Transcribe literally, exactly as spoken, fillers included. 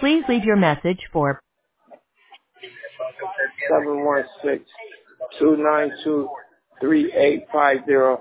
Please leave your message for seven one six, two nine two, three eight five zero.